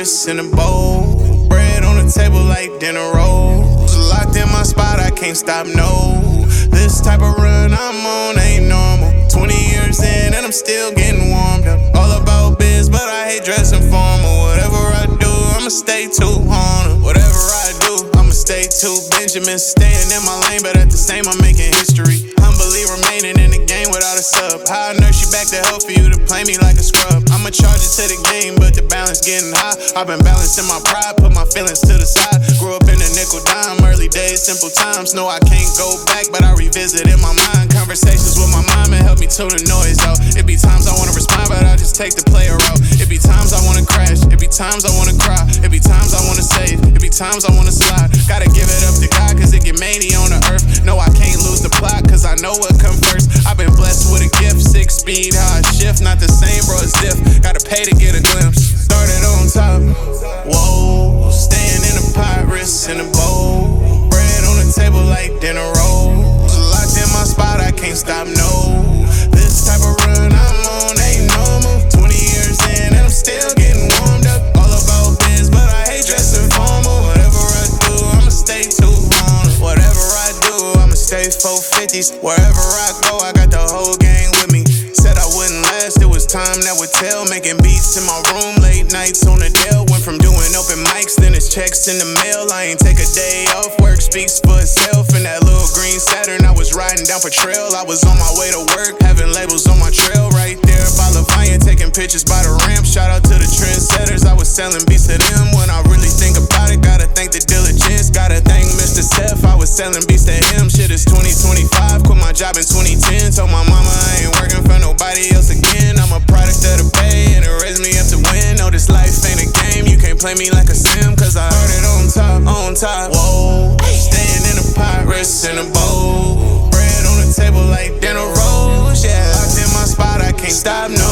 papyrus in a bowl. Bread on the table like dinner rolls. Locked in my spot, I can't stop, no. This type of run I'm on ain't normal. 20 years in and I'm still getting warmed up. All about biz, but I hate dressing formal. Whatever I do, I'ma stay too on. Whatever I do, I'ma stay too Benjamin. Staying in my lane, but at the same I'm making history. Humbly remaining in the game without a sub. How I nurse you back to help for you to play me like a scrub. I'ma charge it to the game, but the balance getting high. I've been balancing my pride, put my feelings to the side. Grew up in a nickel dime, early days, simple times. No, I can't go back, but I revisit in my mind. Conversations with my mom and help me tune the noise out. It be times I wanna respond, but I just take the player out. It be times I wanna crash, it be times I wanna cry. It be times I wanna save, it be times I wanna slide. Gotta give it up to God, cause it get many on the earth. No, I can't lose the plot, cause I know what come first. I've been blessed with a gift, 6 speed, how I shift. Not the same, bro, it's diff. Gotta pay to get a glimpse. Started on top, whoa. Staying in a papyrus in a bowl. Bread on the table like dinner rolls. Locked in my spot, I can't stop, no. This type of run I'm on ain't normal. 20 years in and I'm still getting warmed up. All about biz, but I hate dressing formal. Whatever I do, I'ma stay too on. Whatever I do, I'ma stay 450s. Wherever I go, I got the whole gang with me. Said I wouldn't last, it was time that would tell. Making beats in my room, late nights on the Dell. Went from doing open mics, then it's checks in the mail. I ain't take a day off, work speaks for itself. In that little green Saturn, I was riding down Patrail. I was on my way to work, having labels on my trail. Right there by Leviant, taking pictures by the ramp. Shout out to the trendsetters, I was selling beats to them. When I really think about it, gotta thank the diligence. Gotta thank Mr. Seth, I was selling beats to him. Shit is 2025, quit my job in 2010. Told my mama I ain't working for nobody else again. I'm a product of the Bay and it raised me up to win. No, this life ain't a game, you can't play me like a sim. Cause I heard it on top, whoa. Staying in a papyrus in a bowl. Bread on the table like dinner rolls, yeah. Locked in my spot, I can't stop, no.